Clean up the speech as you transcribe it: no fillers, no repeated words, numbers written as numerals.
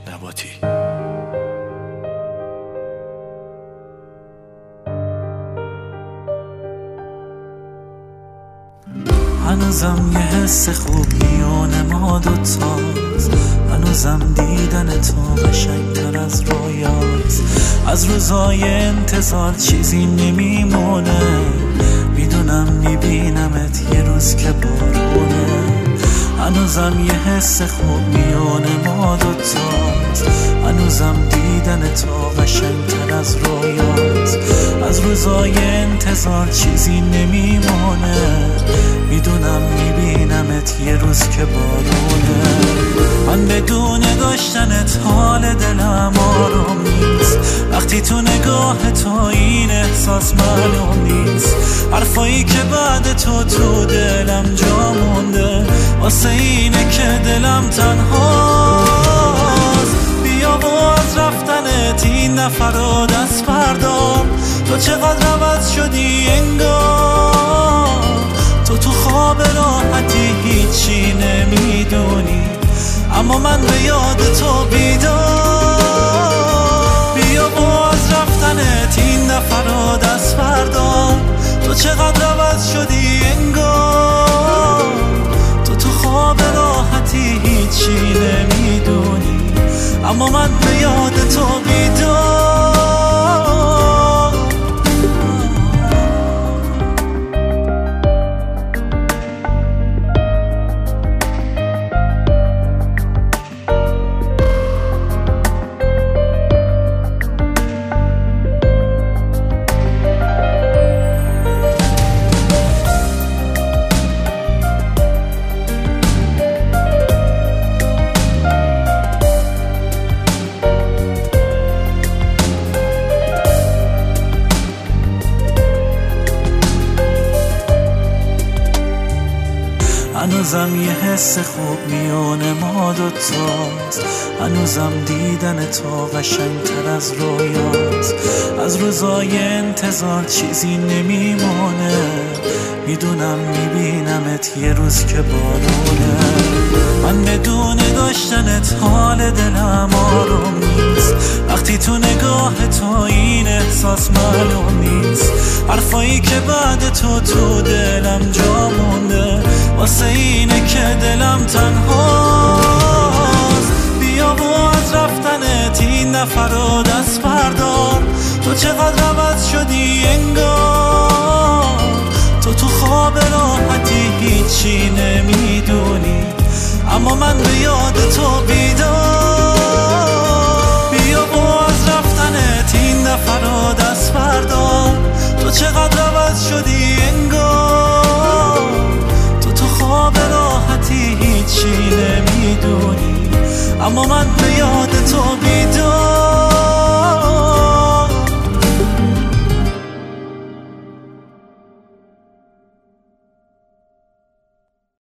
نباتی. هنوزم یه حس خوب میونه ما دوتاست، هنوزم دیدن تو قشنگتر از رویاست. از روزای انتظار چیزی نمیمونه، میدونم میبینمت یه روز که بارونه. هنوزم یه حس خوب میونه ما دوتاست، هنوزم دیدن تو قشنگتر از رویاست. از روزای انتظار چیزی نمیمونه، میدونم میبینمت یه روز که بارونه. من بدون داشتنت حال دلم آروم نیست، وقتی تو نگاه تو این احساس معلوم نیست. حرفایی که بعد تو دلم جا مونده، واسه اینه که دلم تنهاست. بیا و از رفتنت این نفر دست بردار، تو چقدر عوض شدی انگار. تو خواب راحتی هیچی نمیدونی، اما من به یاد تو بیدار. بیا و از رفتنت این نفر دست بردار، تو چقدر عوض شدی انگار. تو خواب راحتی هیچی نمیدونی، اما من به یاد تو بیدار. هنوزم یه حس خوب میونه ما دوتاست، هنوزم دیدن تو قشنگتر از رویاست. از روزای انتظار چیزی نمیمونه، میدونم میبینمت یه روز که بارونه. من بدون داشتنت حال دلم آروم نیست، وقتی تو نگاه تو این احساس معلوم نیست. حرفایی که بعد تو دلم جا مونده، واسه اینه که دلم تنهاست. بیا و از رفتنت این نفر دست بردار، تو چقدر عوض شدی انگار.